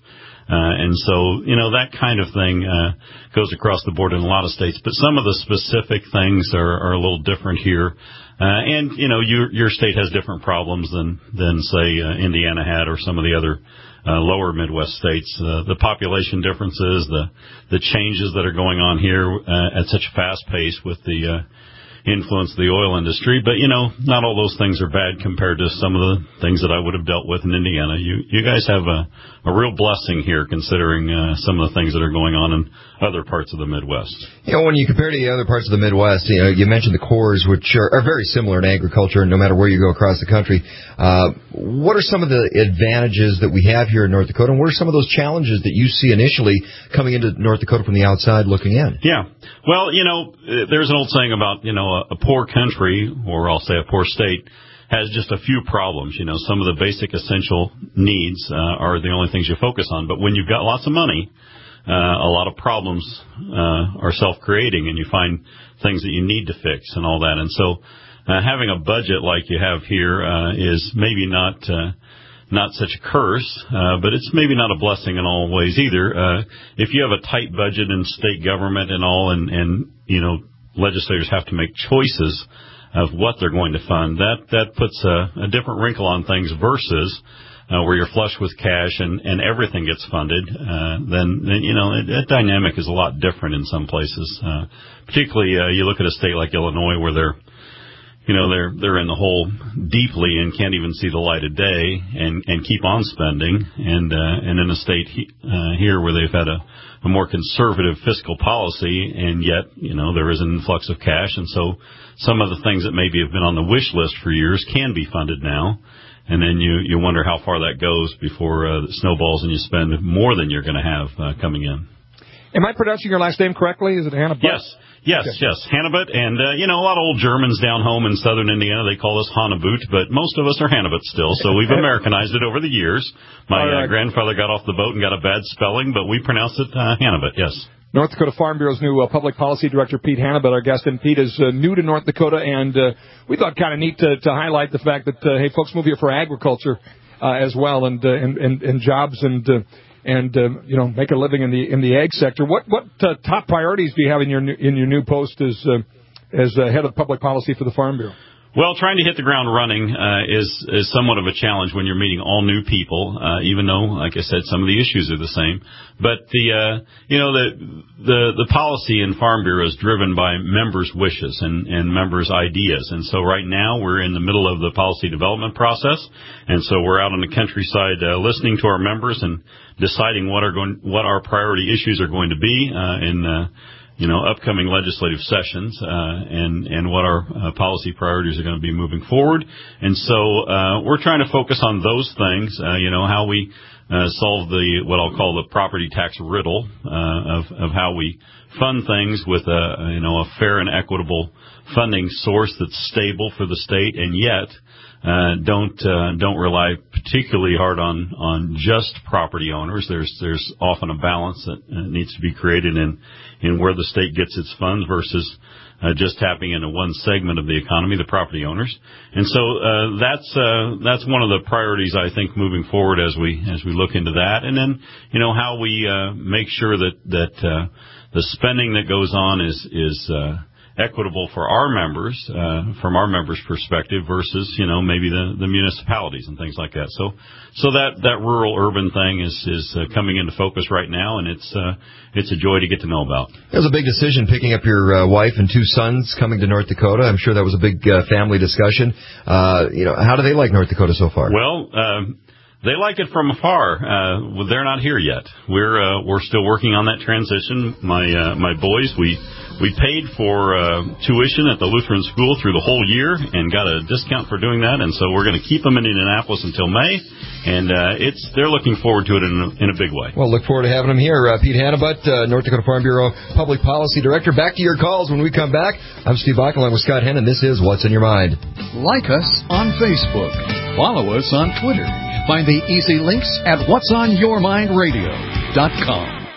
Uh, and so, you know, that kind of thing uh, goes across the board in a lot of states. But some of the specific things are, are a little different here. Uh, and, you know, your, your state has different problems than, than say, uh, Indiana had or some of the other uh, lower Midwest states. Uh, the population differences, the, the changes that are going on here uh, at such a fast pace with the uh, influence of the oil industry. But, you know, not all those things are bad compared to some of the things that I would have dealt with in Indiana. You you guys have a, a real blessing here considering uh, some of the things that are going on in other parts of the Midwest. You know, when you compare to the other parts of the Midwest, you know, you mentioned the cores, which are, are very similar in agriculture, no matter where you go across the country. Uh, what are some of the advantages that we have here in North Dakota, and what are some of those challenges that you see initially coming into North Dakota from the outside looking in? Yeah. Well, you know, there's an old saying about, you know, a, a poor country, or I'll say a poor state, has just a few problems. You know, some of the basic essential needs uh, are the only things you focus on. But when you've got lots of money, uh, a lot of problems uh, are self-creating, and you find things that you need to fix and all that. And so uh, having a budget like you have here uh, is maybe not uh, not such a curse, uh, but it's maybe not a blessing in all ways either. Uh, if you have a tight budget in state government and all, and, and you know, legislators have to make choices of what they're going to fund, that that puts a, a different wrinkle on things versus uh, where you're flush with cash and, and everything gets funded. Uh, then, then you know it, that dynamic is a lot different in some places. Uh, particularly, uh, you look at a state like Illinois where they're you know they're they're in the hole deeply and can't even see the light of day and and keep on spending, and uh, and in a state he, uh, here where they've had a a more conservative fiscal policy, and yet, you know, there is an influx of cash, and so some of the things that maybe have been on the wish list for years can be funded now, and then you, you wonder how far that goes before uh, it snowballs and you spend more than you're going to have uh, coming in. Am I pronouncing your last name correctly? Is it Hannah? Yes. Yes, okay. yes, Hannibut, and, uh, you know, a lot of old Germans down home in southern Indiana, they call us Hannibut, but most of us are Hannibut still, so we've Americanized it over the years. My right. uh, grandfather got off the boat and got a bad spelling, but we pronounce it uh, Hannibut, yes. North Dakota Farm Bureau's new uh, Public Policy Director, Pete Hannibut, our guest, and Pete is uh, new to North Dakota, and uh, we thought kind of neat to, to highlight the fact that, uh, hey, folks move here for agriculture uh, as well, and, uh, and, and, and jobs, and... Uh, and uh, you know, make a living in the in the ag sector. What what uh, top priorities do you have in your new, in your new post as uh, as uh, head of public policy for the Farm Bureau? Well, trying to hit the ground running uh, is is somewhat of a challenge when you're meeting all new people. Uh, even though, like I said, some of the issues are the same. But the uh, you know the the the policy in Farm Bureau is driven by members' wishes and and members' ideas. And so right now we're in the middle of the policy development process, and so we're out on the countryside uh, listening to our members and deciding what are going what our priority issues are going to be uh, in. Uh, you know, upcoming legislative sessions, uh, and, and what our uh, policy priorities are going to be moving forward. And so, uh, we're trying to focus on those things, uh, you know, how we, uh, solve the, what I'll call the property tax riddle, uh, of, of how we fund things with a, you know, a fair and equitable funding source that's stable for the state, and yet, Uh, don't uh, don't rely particularly hard on, on just property owners. There's there's often a balance that uh, needs to be created in in where the state gets its funds versus uh, just tapping into one segment of the economy, the property owners. And so uh, that's uh, that's one of the priorities I think moving forward as we as we look into that. And then you know how we uh, make sure that that uh, the spending that goes on is is uh, equitable for our members, uh, from our members' perspective versus, you know, maybe the, the municipalities and things like that. So, so that, that rural urban thing is, is uh, coming into focus right now, and it's, uh, it's a joy to get to know about. It was a big decision picking up your uh, wife and two sons coming to North Dakota. I'm sure that was a big uh, family discussion. Uh, you know, how do they like North Dakota so far? Well, um, they like it from afar. Uh, well, they're not here yet. We're, uh, we're still working on that transition. My, uh, my boys, we, We paid for uh, tuition at the Lutheran school through the whole year and got a discount for doing that, and so we're going to keep them in Indianapolis until May, and uh, it's they're looking forward to it in a, in a big way. Well, look forward to having them here. Uh, Pete Hannibut, uh, North Dakota Farm Bureau Public Policy Director. Back to your calls when we come back. I'm Steve Bach along with Scott Henn, and this is What's in Your Mind. Like us on Facebook. Follow us on Twitter. Find the easy links at what's on your mind radio dot com.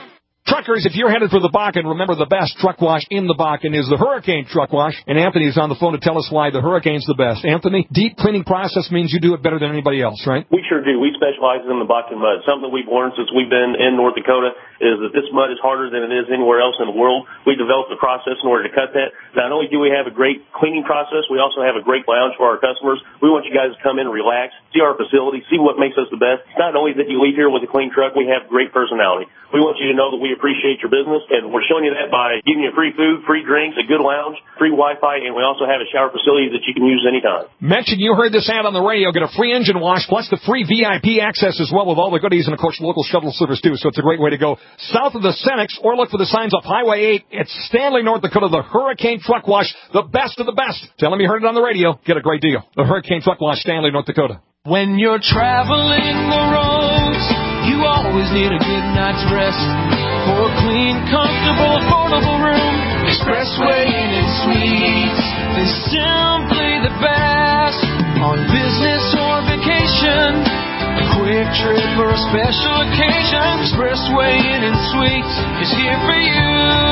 Truckers, if you're headed for the Bakken, remember the best truck wash in the Bakken is the Hurricane Truck Wash. And Anthony is on the phone to tell us why the Hurricane's the best. Anthony, deep cleaning process means you do it better than anybody else, right? We sure do. We specialize in the Bakken mud. Something we've learned since we've been in North Dakota is that this mud is harder than it is anywhere else in the world. We developed a process in order to cut that. Not only do we have a great cleaning process, we also have a great lounge for our customers. We want you guys to come in, relax, see our facility, see what makes us the best. Not only that you leave here with a clean truck, we have great personality. We want you to know that we appreciate your business, and we're showing you that by giving you free food, free drinks, a good lounge, free Wi-Fi, and we also have a shower facility that you can use anytime. Mention you heard this ad on the radio. Get a free engine wash, plus the free V I P access as well with all the goodies, and, of course, local shuttle service, too. So it's a great way to go south of the Senex, or look for the signs up Highway eight. It's Stanley, North Dakota, the Hurricane Truck Wash, the best of the best. Tell them you heard it on the radio. Get a great deal. The Hurricane Truck Wash, Stanley, North Dakota. When you're traveling the roads, you always need a good night's rest. For a clean, comfortable, affordable room, Expressway Inn and Suites is simply the best. On business or vacation, a quick trip or a special occasion, Expressway Inn and Suites is here for you.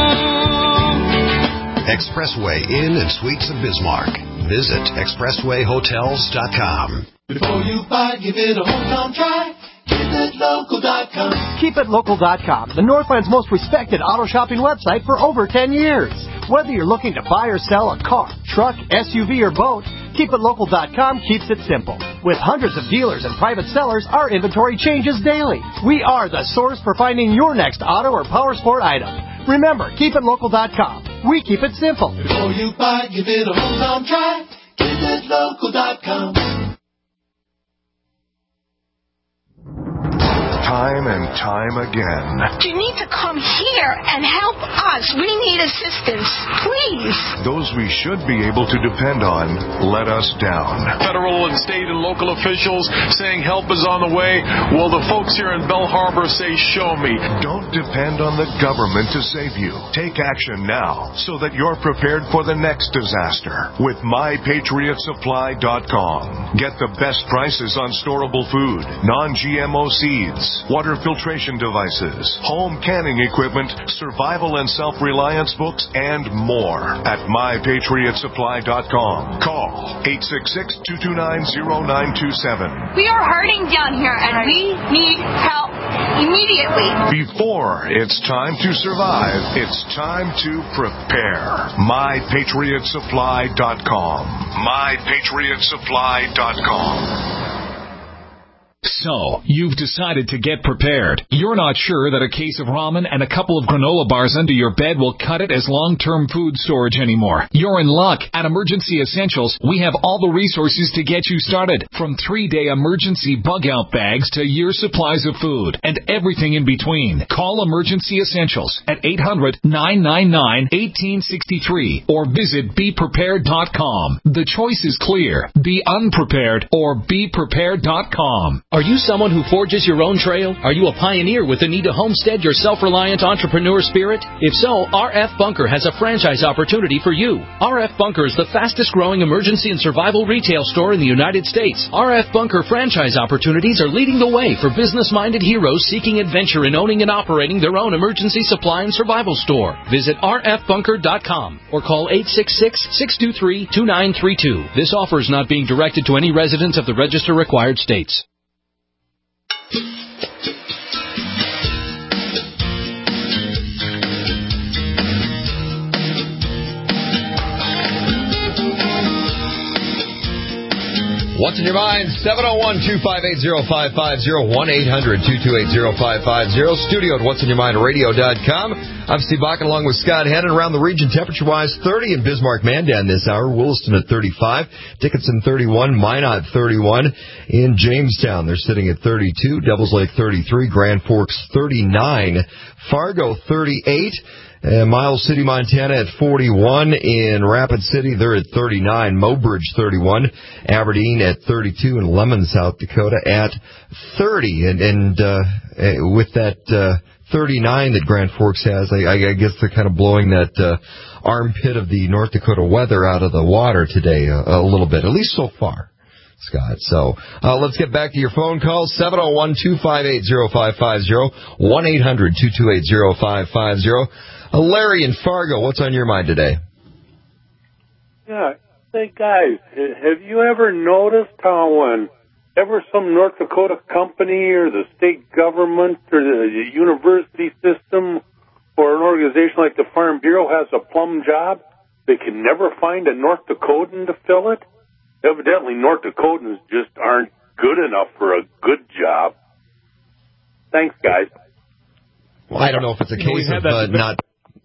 Expressway Inn and Suites of Bismarck. Visit expressway hotels dot com. Before you buy, give it a hometown try. keep it local dot com. keep it local dot com, the Northland's most respected auto shopping website for over ten years. Whether you're looking to buy or sell a car, truck, S U V, or boat, keep it local dot com keeps it simple. With hundreds of dealers and private sellers, our inventory changes daily. We are the source for finding your next auto or power sport item. Remember, keep it local dot com. We keep it simple. Before you buy, give it a hometown try. keep it local dot com. Time and time again. You need to come here and help us. We need assistance. Please. Those we should be able to depend on let us down. Federal and state and local officials saying help is on the way. Well, the folks here in Belle Harbor say, show me. Don't depend on the government to save you. Take action now so that you're prepared for the next disaster with my patriot supply dot com. Get the best prices on storable food, non G M O seeds, water filtration devices, home canning equipment, survival and self-reliance books, and more at my patriot supply dot com. Call eight six six, two two nine, zero nine two seven. We are hurting down here, and we need help immediately. Before it's time to survive, it's time to prepare. my patriot supply dot com. my patriot supply dot com. So, you've decided to get prepared. You're not sure that a case of ramen and a couple of granola bars under your bed will cut it as long-term food storage anymore. You're in luck. At Emergency Essentials, we have all the resources to get you started. From three-day emergency bug-out bags to year supplies of food and everything in between. Call Emergency Essentials at eight hundred, nine nine nine, one eight six three or visit be prepared dot com. The choice is clear. Be unprepared or be prepared dot com. Are you someone who forges your own trail? Are you a pioneer with the need to homestead your self-reliant entrepreneur spirit? If so, R F Bunker has a franchise opportunity for you. R F Bunker is the fastest-growing emergency and survival retail store in the United States. R F Bunker franchise opportunities are leading the way for business-minded heroes seeking adventure in owning and operating their own emergency supply and survival store. Visit R F bunker dot com or call eight six six, six two three, two nine three two. This offer is not being directed to any residents of the register-required states. What's in your mind? seven oh one, two five eight, oh five five oh, one eight hundred, two two eight, oh five five oh. Studio at what's in your mind radio dot com. I'm Steve Bakken along with Scott Hennon. Around the region, temperature-wise, thirty in Bismarck, Mandan this hour. Williston at thirty-five. Dickinson thirty-one. Minot thirty-one. In Jamestown, they're sitting at thirty-two. Devils Lake thirty-three. Grand Forks thirty-nine. Fargo thirty-eight. Uh, Miles City, Montana at forty-one. In Rapid City, they're at thirty-nine. Mobridge, thirty-one. Aberdeen at thirty-two. And Lemon, South Dakota at thirty. And, and uh, with that uh, thirty-nine that Grand Forks has, I, I guess they're kind of blowing that uh, armpit of the North Dakota weather out of the water today a, a little bit, at least so far. Scott. So uh, let's get back to your phone calls. seven oh one, two five eight, oh five five oh, one eight hundred, two two eight, oh five five oh. Uh, Larry in Fargo, what's on your mind today? Yeah. Say, guys, have you ever noticed how whenever some North Dakota company or the state government or the university system or an organization like the Farm Bureau has a plum job, they can never find a North Dakotan to fill it? Evidently, North Dakotans just aren't good enough for a good job. Thanks, guys. Well, I don't know if it's a case of uh, not...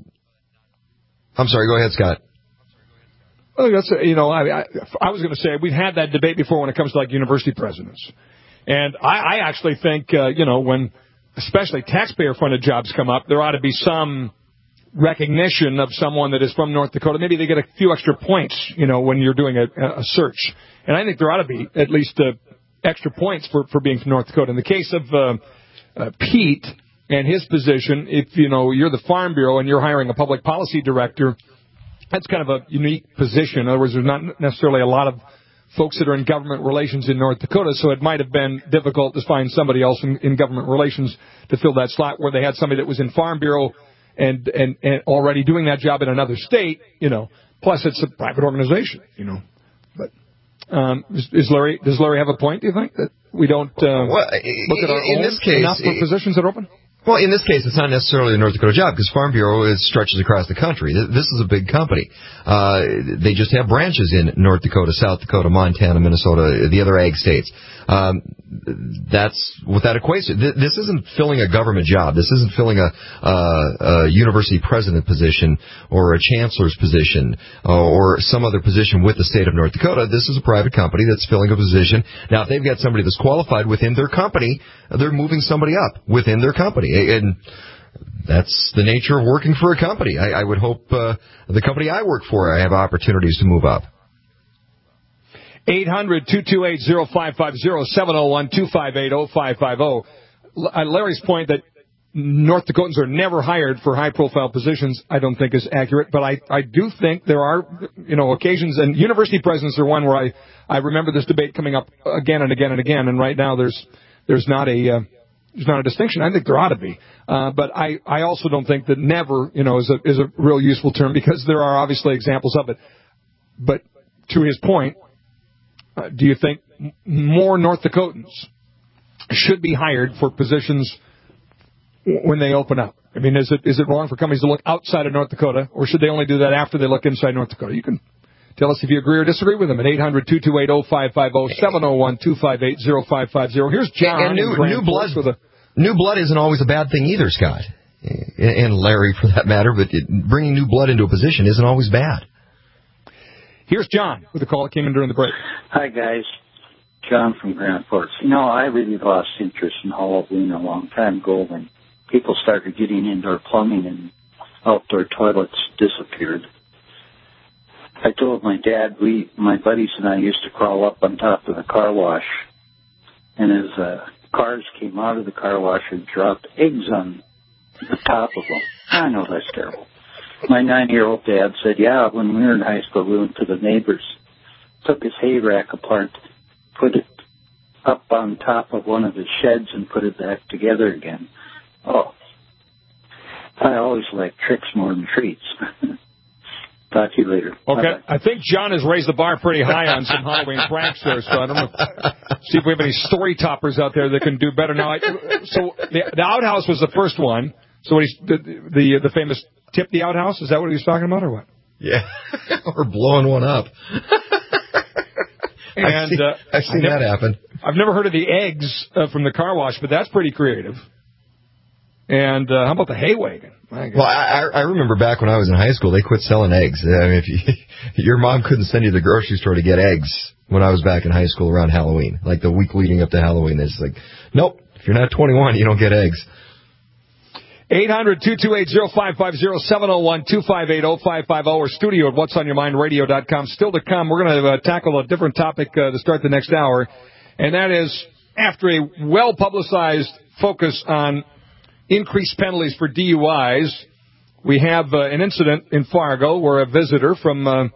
I'm sorry, go ahead, Scott. Well, that's, you know, I, I, I was going to say, we've had that debate before when it comes to, like, university presidents. And I, I actually think, uh, you know, when especially taxpayer-funded jobs come up, there ought to be some recognition of someone that is from North Dakota. Maybe they get a few extra points, you know, when you're doing a, a search. And I think there ought to be at least uh, extra points for, for being from North Dakota. In the case of uh, uh, Pete and his position, if, you know, you're the Farm Bureau and you're hiring a public policy director, that's kind of a unique position. In other words, there's not necessarily a lot of folks that are in government relations in North Dakota, so it might have been difficult to find somebody else in, in government relations to fill that slot where they had somebody that was in Farm Bureau and, and, and already doing that job in another state, you know. Plus, it's a private organization, you know. But um, is, is Larry, does Larry have a point, do you think, that we don't uh, well, look at our in own this case, enough for positions that are open? Well, in this case, it's not necessarily a North Dakota job because Farm Bureau is, stretches across the country. This is a big company. Uh, they just have branches in North Dakota, South Dakota, Montana, Minnesota, the other ag states. Um, that's what that equates to. This isn't filling a government job. This isn't filling a, uh, a university president position or a chancellor's position uh, or some other position with the state of North Dakota. This is a private company that's filling a position. Now, if they've got somebody that's qualified within their company, they're moving somebody up within their company. And that's the nature of working for a company. I, I would hope uh, the company I work for, I have opportunities to move up. eight hundred, two two eight, oh five five oh, seven oh one, two five eight, oh five five oh. Larry's point that North Dakotans are never hired for high-profile positions, I don't think is accurate. But I, I do think there are, you know, occasions, and university presidents are one where I, I remember this debate coming up again and again and again, and right now there's there's not a... Uh, There's not a distinction. I think there ought to be. Uh, but I, I also don't think that never, you know, is a, is a real useful term because there are obviously examples of it. But to his point, uh, do you think m- more North Dakotans should be hired for positions w- when they open up? I mean, is it is it wrong for companies to look outside of North Dakota, or should they only do that after they look inside North Dakota? You can tell us if you agree or disagree with them at eight hundred, two two eight, oh five five oh, seven oh one, two five eight, oh five five oh. Here's John. And new, new blood with a new blood isn't always a bad thing either, Scott. And Larry, for that matter, but it, bringing new blood into a position isn't always bad. Here's John with a call that came in during the break. Hi, guys. John from Grand Forks. You know, I really lost interest in Halloween a long time ago when people started getting indoor plumbing and outdoor toilets disappeared. I told my dad, we, my buddies and I used to crawl up on top of the car wash, and as uh, cars came out of the car wash and dropped eggs on the top of them. I know that's terrible. My nine-year-old dad said, yeah, when we were in high school, we went to the neighbor's, took his hay rack apart, put it up on top of one of his sheds and put it back together again. Oh, I always like tricks more than treats. Talk to you later. Okay. Bye-bye. I think John has raised the bar pretty high on some Halloween pranks there, so I don't know. See if we have any story toppers out there that can do better. Now, I, so the, the outhouse was the first one. So what he's, the, the the famous tip the outhouse, is that what he was talking about or what? Yeah. Or blowing one up. And I've seen, uh, I've seen never, that happen. I've never heard of the eggs uh, from the car wash, but that's pretty creative. And uh, how about the hay wagon? Well, I, I remember back when I was in high school, they quit selling eggs. I mean, if you, your mom couldn't send you to the grocery store to get eggs when I was back in high school around Halloween, like the week leading up to Halloween. It's like, nope, if you're not twenty-one, you don't get eggs. eight hundred, two two eight, oh five five oh, seven oh one, two five eight, oh five five oh, or studio at what's on your mind radio dot com. Still to come, we're going to uh, tackle a different topic uh, to start the next hour, and that is after a well-publicized focus on increased penalties for D U Is, we have uh, an incident in Fargo where a visitor from uh,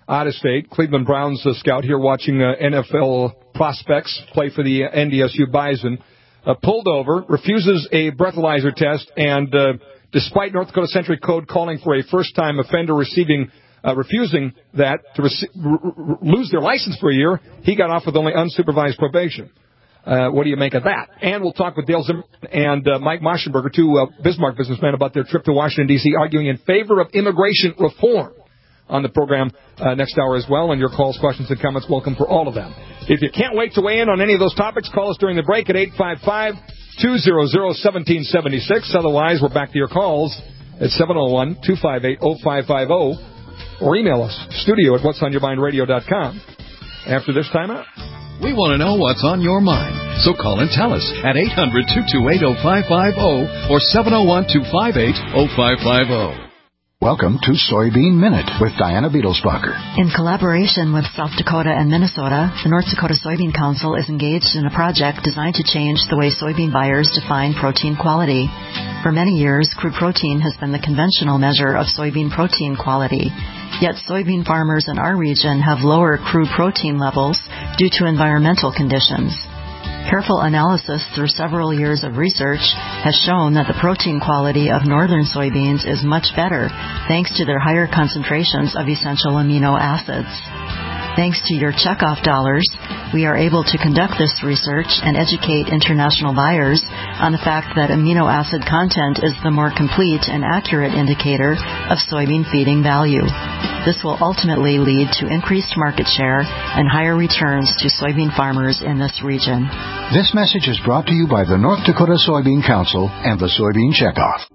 out of state, Cleveland Browns uh, scout here watching uh, N F L prospects play for the N D S U Bison, uh, pulled over, refuses a breathalyzer test, and uh, despite North Dakota Century Code calling for a first-time offender receiving uh, refusing that to rec- r- r- lose their license for a year, he got off with only unsupervised probation. Uh, what do you make of that? And we'll talk with Dale Zimmerman and uh, Mike Moschenberger, two uh, Bismarck businessmen, about their trip to Washington, D C, arguing in favor of immigration reform on the program uh, next hour as well. And your calls, questions, and comments, welcome for all of them. If you can't wait to weigh in on any of those topics, call us during the break at eight five five, two hundred, one seven seven six. Otherwise, we're back to your calls at seven oh one, two five eight, oh five five oh or email us, studio at what's on your mind radio dot com. After this time out. We want to know what's on your mind, so call and tell us at eight hundred, two two eight, oh five five oh or seven oh one, two five eight, oh five five oh. Welcome to Soybean Minute with Diana Beetlesbacher. In collaboration with South Dakota and Minnesota, the North Dakota Soybean Council is engaged in a project designed to change the way soybean buyers define protein quality. For many years, crude protein has been the conventional measure of soybean protein quality. Yet soybean farmers in our region have lower crude protein levels due to environmental conditions. Careful analysis through several years of research has shown that the protein quality of northern soybeans is much better thanks to their higher concentrations of essential amino acids. Thanks to your checkoff dollars, we are able to conduct this research and educate international buyers on the fact that amino acid content is the more complete and accurate indicator of soybean feeding value. This will ultimately lead to increased market share and higher returns to soybean farmers in this region. This message is brought to you by the North Dakota Soybean Council and the Soybean Checkoff.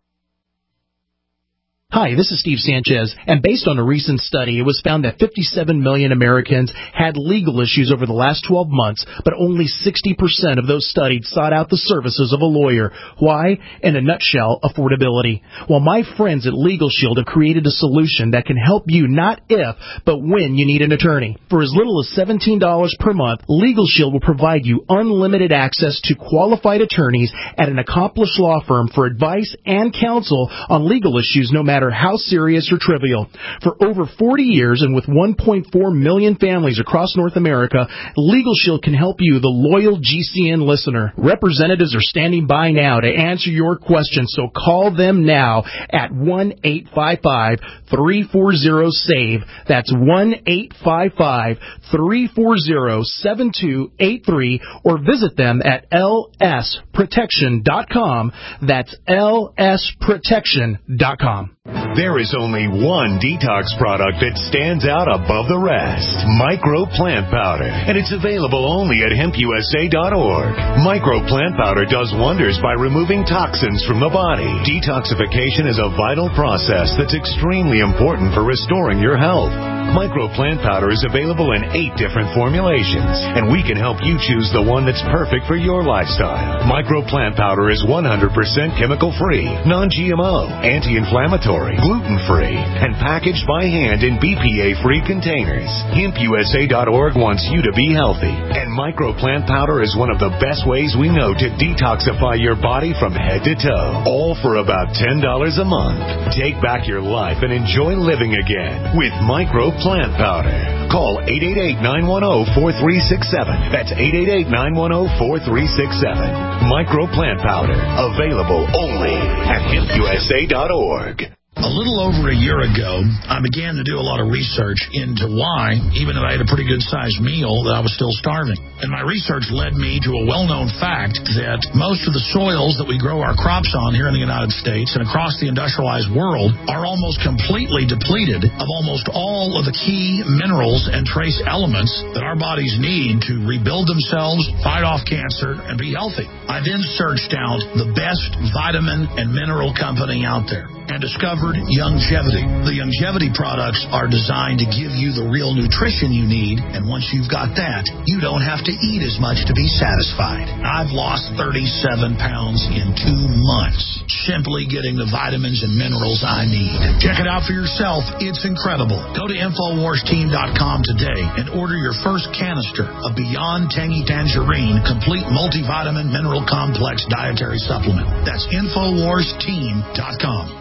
Hi, this is Steve Sanchez, and based on a recent study, it was found that fifty-seven million Americans had legal issues over the last twelve months, but only sixty percent of those studied sought out the services of a lawyer. Why? In a nutshell, affordability. Well, my friends at Legal Shield have created a solution that can help you not if, but when you need an attorney. For as little as seventeen dollars per month, Legal Shield will provide you unlimited access to qualified attorneys at an accomplished law firm for advice and counsel on legal issues, no matter how serious or trivial. For over forty years and with one point four million families across North America, Legal Shield can help you, the loyal G C N listener. Representatives are standing by now to answer your questions, so call them now at one eight five five, three four zero, SAVE. That's one eight five five, three four zero, seven two eight three or visit them at L S protection dot com. That's L S protection dot com. There is only one detox product that stands out above the rest. Micro Plant Powder. And it's available only at hemp U S A dot org. Micro Plant Powder does wonders by removing toxins from the body. Detoxification is a vital process that's extremely important for restoring your health. Micro Plant Powder is available in eight different formulations, and we can help you choose the one that's perfect for your lifestyle. Micro Plant Powder is one hundred percent chemical-free, non G M O, anti-inflammatory, gluten-free, and packaged by hand in B P A-free containers. hemp U S A dot org wants you to be healthy, and Micro Plant Powder is one of the best ways we know to detoxify your body from head to toe, all for about ten dollars a month. Take back your life and enjoy living again with Micro Plant Powder. Call eight eight eight, nine one zero, four three six seven. That's eight eight eight, nine one zero, four three six seven. Micro Plant Powder. Available only at hemp U S A dot org. A little over a year ago, I began to do a lot of research into why, even though I had a pretty good-sized meal, that I was still starving. And my research led me to a well-known fact that most of the soils that we grow our crops on here in the United States and across the industrialized world are almost completely depleted of almost all of the key minerals and trace elements that our bodies need to rebuild themselves, fight off cancer, and be healthy. I then searched out the best vitamin and mineral company out there and discovered Youngevity. The Youngevity products are designed to give you the real nutrition you need, and once you've got that, you don't have to eat as much to be satisfied. I've lost thirty-seven pounds in two months, simply getting the vitamins and minerals I need. Check it out for yourself. It's incredible. Go to Infowars Team dot com today and order your first canister of Beyond Tangy Tangerine Complete Multivitamin Mineral Complex Dietary Supplement. That's Infowars Team dot com.